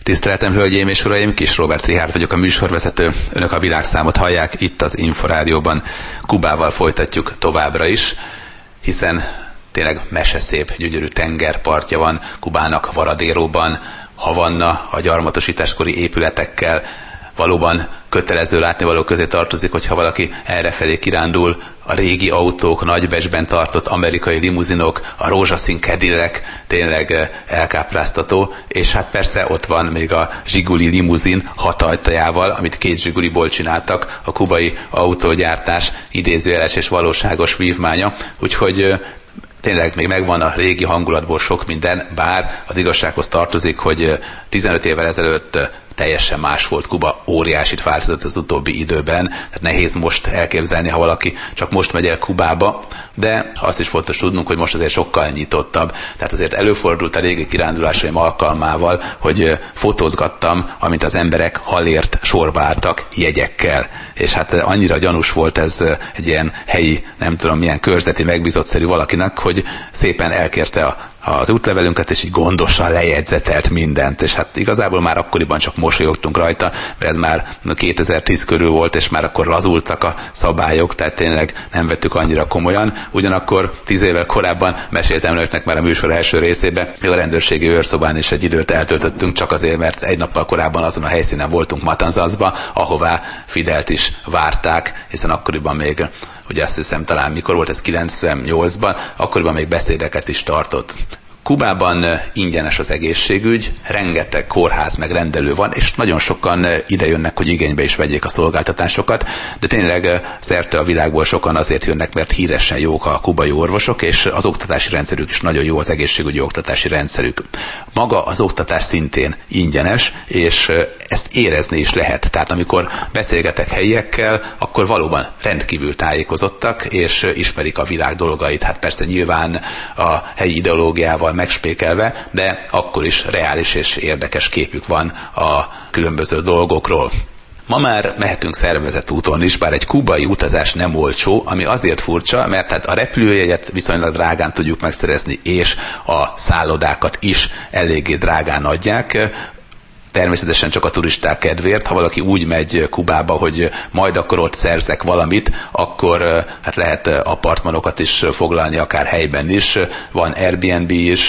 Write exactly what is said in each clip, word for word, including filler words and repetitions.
Tiszteletem, hölgyeim és uraim, Kis Róbert Richárd vagyok, a műsorvezető. Önök a világszámot hallják itt az Inforádióban. Kubával folytatjuk továbbra is, hiszen tényleg meseszép, gyönyörű tengerpartja van Kubának, Varadéróban, Havanna, a gyarmatosításkori épületekkel. Valóban kötelező látnivaló közé tartozik, hogyha valaki errefelé kirándul, a régi autók, nagybecsben tartott amerikai limuzinok, a rózsaszín Cadillac, tényleg elkápráztató, és hát persze ott van még a Zsiguli limuzin hat ajtajával, amit két Zsiguliból csináltak, a kubai autógyártás idézőjeles és valóságos vívmánya, úgyhogy tényleg még megvan a régi hangulatból sok minden, bár az igazsághoz tartozik, hogy tizenöt évvel ezelőtt teljesen más volt Kuba, óriásit változott az utóbbi időben, tehát nehéz most elképzelni, ha valaki csak most megy el Kubába, de azt is fontos tudnunk, hogy most azért sokkal nyitottabb, tehát azért előfordult a régi kirándulásaim alkalmával, hogy fotózgattam, amint az emberek halért sorba álltak jegyekkel, és hát annyira gyanús volt ez egy ilyen helyi, nem tudom milyen körzeti megbízottszerű valakinek, hogy szépen elkérte a az útlevelünket, és így gondosan lejegyzetelt mindent, és hát igazából már akkoriban csak mosolyogtunk rajta, mert ez már kétezer-tíz körül volt, és már akkor lazultak a szabályok, tehát tényleg nem vettük annyira komolyan. Ugyanakkor tíz évvel korábban meséltem önöknek már a műsor első részében, még a rendőrségi őrszobán is egy időt eltöltöttünk, csak azért, mert egy nappal korábban azon a helyszínen voltunk Matanzasba, ahová Fidelt is várták, hiszen akkoriban még, ugye azt hiszem talán mikor volt ez, kilencvennyolcban, akkoriban még beszédeket is tartott. Kubában ingyenes az egészségügy, rengeteg kórház meg rendelő van, és nagyon sokan idejönnek, hogy igénybe is vegyék a szolgáltatásokat, de tényleg szerte a világból sokan azért jönnek, mert híresen jók a kubai orvosok, és az oktatási rendszerük is nagyon jó, az egészségügyi oktatási rendszerük. Maga az oktatás szintén ingyenes, és ezt érezni is lehet. Tehát amikor beszélgetek helyiekkel, akkor valóban rendkívül tájékozottak, és ismerik a világ dolgait. Hát persze nyilván a helyi ideológiával megspékelve, de akkor is reális és érdekes képük van a különböző dolgokról. Ma már mehetünk szervezett úton is, bár egy kubai utazás nem olcsó, ami azért furcsa, mert hát a repülőjegyet viszonylag drágán tudjuk megszerezni, és a szállodákat is eléggé drágán adják. Természetesen csak a turisták kedvéért, ha valaki úgy megy Kubába, hogy majd akkor ott szerzek valamit, akkor hát lehet apartmanokat is foglalni, akár helyben is, van Airbnb is,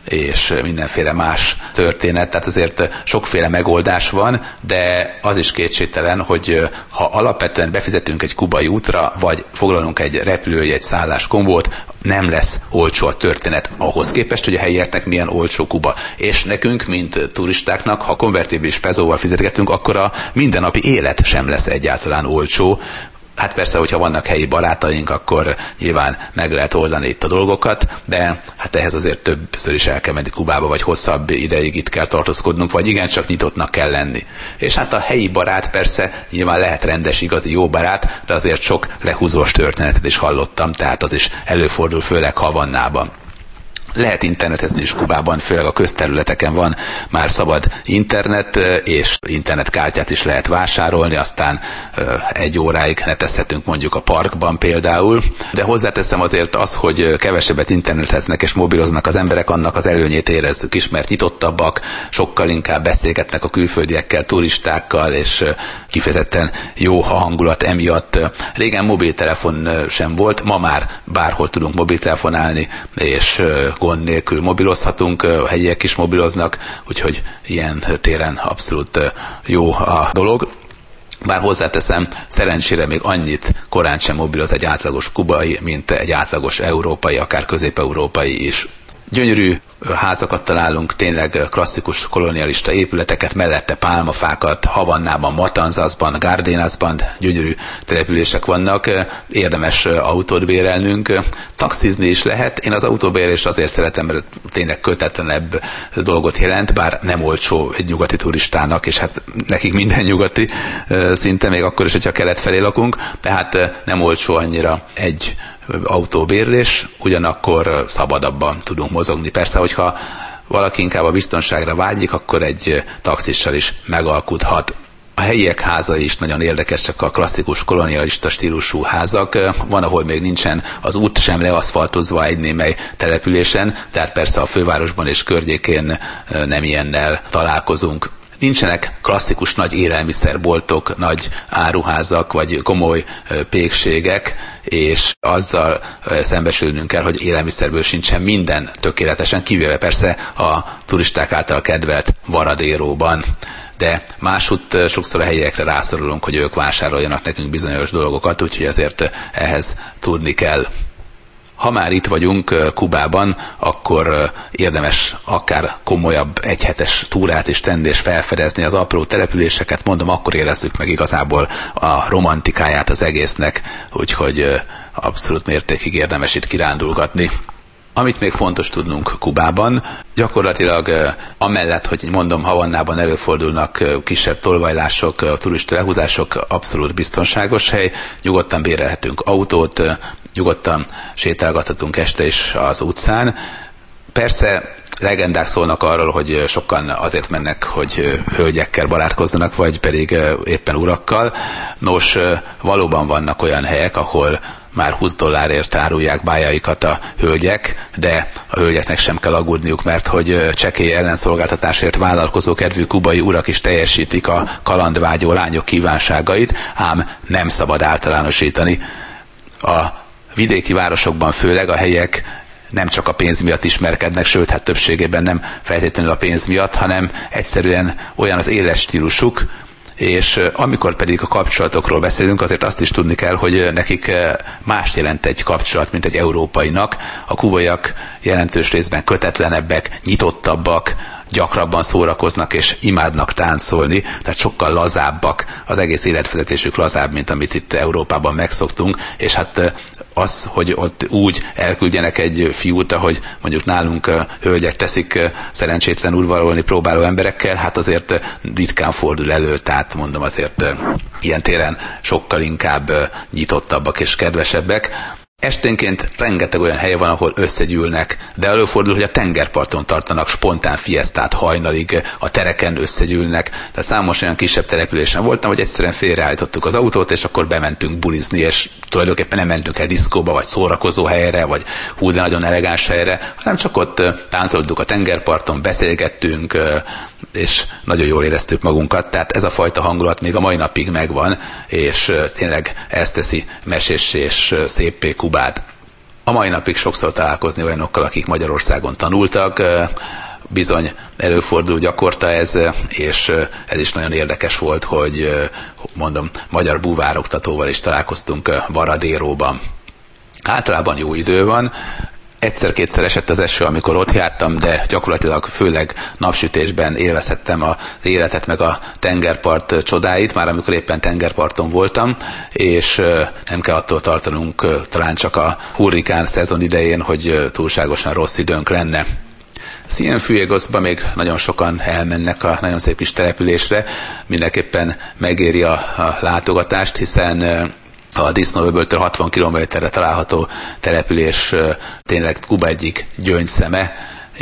és mindenféle más történet, tehát azért sokféle megoldás van, de az is kétségtelen, hogy ha alapvetően befizetünk egy kubai útra, vagy foglalunk egy repülőjegy szállás kombót, nem lesz olcsó a történet ahhoz képest, hogy a helyieknek milyen olcsó Kuba. És nekünk, mint turistáknak, ha konvertibilis pezóval fizetgetünk, akkor a mindennapi élet sem lesz egyáltalán olcsó. Hát persze, hogyha vannak helyi barátaink, akkor nyilván meg lehet oldani itt a dolgokat, de hát ehhez azért többször is el kell menni Kubába, vagy hosszabb ideig itt kell tartózkodnunk, vagy igencsak nyitottnak kell lenni. És hát a helyi barát persze nyilván lehet rendes, igazi, jó barát, de azért sok lehúzós történetet is hallottam, tehát az is előfordul, főleg Havannában. Lehet internetezni is Kubában, főleg a közterületeken van már szabad internet, és internetkártyát is lehet vásárolni, aztán egy óráig netezhetünk mondjuk a parkban például. De hozzáteszem azért az, hogy kevesebbet interneteznek és mobiloznak az emberek, annak az előnyét érezzük is, mert nyitottabbak, sokkal inkább beszélgetnek a külföldiekkel, turistákkal, és kifejezetten jó a hangulat emiatt. Régen mobiltelefon sem volt, ma már bárhol tudunk mobiltelefonálni, és gond nélkül mobilozhatunk, a helyiek is mobiloznak, úgyhogy ilyen téren abszolút jó a dolog. Bár hozzáteszem, szerencsére még annyit korán sem mobiloz egy átlagos kubai, mint egy átlagos európai, akár közép-európai is. Gyönyörű házakat találunk, tényleg klasszikus kolonialista épületeket, mellette pálmafákat, Havannában, Matanzasban, Gardenasban gyönyörű települések vannak, érdemes autót bérelnünk, taxizni is lehet. Én az autóbérelést azért szeretem, mert tényleg kötetlenebb dolgot jelent, bár nem olcsó egy nyugati turistának, és hát nekik minden nyugati szinte, még akkor is, hogyha kelet felé lakunk, tehát nem olcsó annyira egy autóbérlés, ugyanakkor szabadabban tudunk mozogni. Persze, hogyha valaki inkább a biztonságra vágyik, akkor egy taxissal is megalkudhat. A helyiek házai is nagyon érdekesek, a klasszikus kolonialista stílusú házak. Van, ahol még nincsen az út sem leaszfaltozva egy némely településen, tehát persze a fővárosban és környékén nem ilyennel találkozunk. Nincsenek klasszikus nagy élelmiszerboltok, nagy áruházak, vagy komoly pékségek, és azzal szembesülnünk kell, hogy élelmiszerből sincsen minden tökéletesen, kivéve persze a turisták által kedvelt Varadéróban. De másútt sokszor a helyiekre rászorulunk, hogy ők vásároljanak nekünk bizonyos dolgokat, úgyhogy ezért ehhez tudni kell. Ha már itt vagyunk Kubában, akkor érdemes akár komolyabb egyhetes túrát is tenni és felfedezni az apró településeket. Mondom, akkor érezzük meg igazából a romantikáját az egésznek, úgyhogy abszolút mértékig érdemes itt kirándulgatni. Amit még fontos tudnunk Kubában, gyakorlatilag amellett, hogy mondom, Havannában előfordulnak kisebb tolvajlások, turista lehúzások, abszolút biztonságos hely, nyugodtan bérelhetünk autót, nyugodtan sétálgathatunk este is az utcán. Persze legendák szólnak arról, hogy sokan azért mennek, hogy hölgyekkel barátkozzanak, vagy pedig éppen urakkal. Nos, valóban vannak olyan helyek, ahol már húsz dollárért árulják bájaikat a hölgyek, de a hölgyeknek sem kell aggódniuk, mert hogy csekély ellenszolgáltatásért vállalkozó kedvű kubai urak is teljesítik a kalandvágyó lányok kívánságait, ám nem szabad általánosítani. A vidéki városokban főleg a helyiek nem csak a pénz miatt ismerkednek, sőt, hát többségében nem feltétlenül a pénz miatt, hanem egyszerűen olyan az életstílusuk, és amikor pedig a kapcsolatokról beszélünk, azért azt is tudni kell, hogy nekik mást jelent egy kapcsolat, mint egy európainak. A kubaiak jelentős részben kötetlenebbek, nyitottabbak, gyakrabban szórakoznak és imádnak táncolni, tehát sokkal lazábbak, az egész életvezetésük lazább, mint amit itt Európában megszoktunk, és hát az, hogy ott úgy elküldjenek egy fiút, ahogy mondjuk nálunk hölgyek teszik szerencsétlen udvarolni próbáló emberekkel, hát azért ritkán fordul elő, tehát mondom azért ilyen téren sokkal inkább nyitottabbak és kedvesebbek. Esténként rengeteg olyan hely van, ahol összegyűlnek, de előfordul, hogy a tengerparton tartanak spontán fiesztát hajnalig, a tereken összegyűlnek. Tehát számos olyan kisebb településen voltam, hogy egyszerűen félreállítottuk az autót, és akkor bementünk bulizni, és tulajdonképpen nem mentünk el diszkóba, vagy szórakozó helyre, vagy hú, de nagyon elegáns helyre, hanem csak ott táncoltuk a tengerparton, beszélgettünk, és nagyon jól éreztük magunkat. Tehát ez a fajta hangulat még a mai napig megvan, és tényleg ezt teszi meséssé és széppé Kubát. A mai napig sokszor találkozni olyanokkal, akik Magyarországon tanultak, bizony előfordul gyakorta ez, és ez is nagyon érdekes volt, hogy mondom, magyar búvároktatóval is találkoztunk Varadéróban. Általában jó idő van, egyszer-kétszer esett az eső, amikor ott jártam, de gyakorlatilag főleg napsütésben élvezhettem az életet, meg a tengerpart csodáit, már amikor éppen tengerparton voltam, és nem kell attól tartanunk talán csak a hurrikán szezon idején, hogy túlságosan rossz időnk lenne. Cienfuegosba még nagyon sokan elmennek a nagyon szép kis településre, mindenképpen megéri a, a látogatást, hiszen a Disznóöböltől hatvan kilométerre található település tényleg Kuba egyik gyöngyszeme,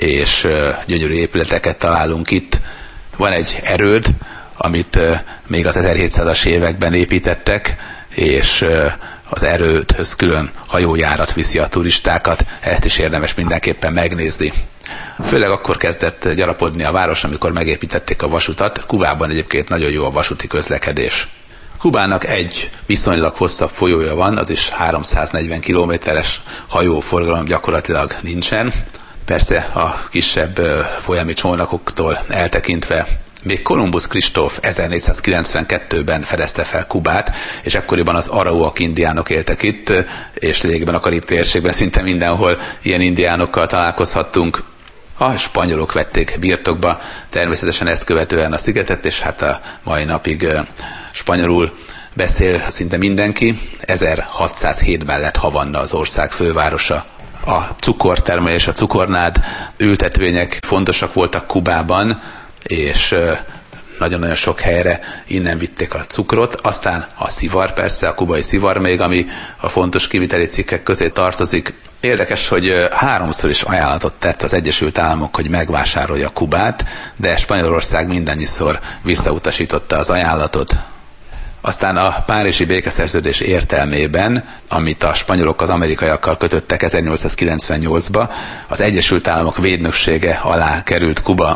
és gyönyörű épületeket találunk itt. Van egy erőd, amit még az ezerhétszázas években építettek, és az erődhöz külön hajójárat viszi a turistákat, ezt is érdemes mindenképpen megnézni. Főleg akkor kezdett gyarapodni a város, amikor megépítették a vasutat. Kubában egyébként nagyon jó a vasúti közlekedés. Kubának egy viszonylag hosszabb folyója van, az is háromszáznegyven kilométeres hajóforgalom gyakorlatilag nincsen. Persze a kisebb folyami csónakoktól eltekintve még Kolumbusz Kristóf ezernégyszázkilencvenkettőben fedezte fel Kubát, és ekkoriban az arauak indiánok éltek itt, és lényegében a Karib térségben szinte mindenhol ilyen indiánokkal találkozhattunk. A spanyolok vették birtokba, természetesen ezt követően a szigetet, és hát a mai napig spanyolul beszél szinte mindenki. ezerhatszázhétben lett Havanna az ország fővárosa. A cukortermelés, a cukornád ültetvények fontosak voltak Kubában, és nagyon-nagyon sok helyre innen vitték a cukrot. Aztán a szivar, persze, a kubai szivar még, ami a fontos kiviteli cikkek közé tartozik. Érdekes, hogy háromszor is ajánlatot tett az Egyesült Államok, hogy megvásárolja Kubát, de Spanyolország mindannyiszor visszautasította az ajánlatot. Aztán a párizsi békeszerződés értelmében, amit a spanyolok az amerikaiakkal kötöttek ezernyolcszázkilencvennyolcba, az Egyesült Államok védnöksége alá került Kuba.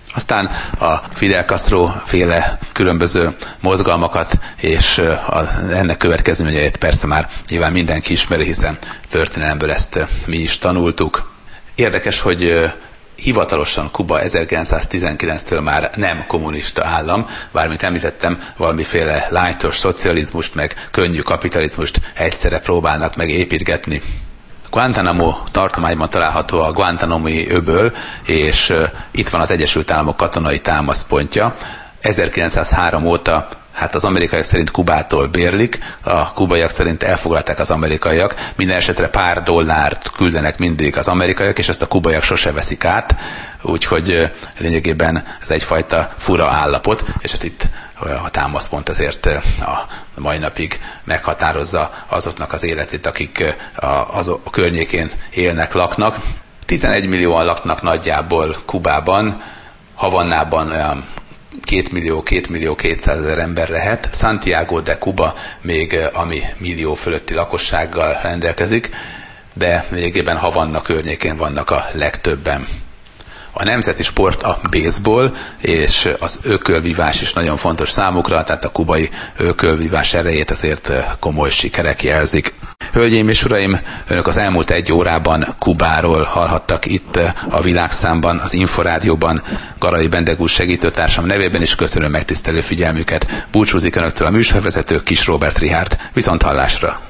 Aztán a Fidel Castro féle különböző mozgalmakat és a, ennek következményeit persze már nyilván mindenki ismeri, hiszen történelemből ezt mi is tanultuk. Érdekes, hogy hivatalosan Kuba ezerkilencszáztizenkilenctől már nem kommunista állam, bár mint említettem, valamiféle lájtos szocializmust, meg könnyű kapitalizmust egyszerre próbálnak meg építgetni. Guantánamo tartományban található a Guantánamo-i öböl, és itt van az Egyesült Államok katonai támaszpontja. ezerkilencszázhárom óta hát az amerikaiak szerint Kubától bérlik, a kubaiak szerint elfoglalták az amerikaiak, minden esetre pár dollárt küldenek mindig az amerikaiak, és ezt a kubaiak sose veszik át, úgyhogy lényegében ez egyfajta fura állapot, és hát itt a támaszpont azért a mai napig meghatározza azoknak az életét, akik a, az a környékén élnek, laknak. tizenegy millióan laknak nagyjából Kubában, Havannában olyan két millió, két millió kétszázezer ember lehet. Santiago de Cuba még ami millió fölötti lakossággal rendelkezik, de lényegében Havanna környékén vannak a legtöbben. A nemzeti sport a baseball, és az ökölvívás is nagyon fontos számukra, tehát a kubai ökölvívás erejét azért komoly sikerek jelzik. Hölgyeim és uraim, önök az elmúlt egy órában Kubáról hallhattak itt a Világszámban, az Inforádióban. Garai Bendegúz segítőtársam nevében is köszönöm megtisztelő figyelmüket. Búcsúzik önöktől a műsorvezető, Kis Róbert Richárd. Viszont hallásra!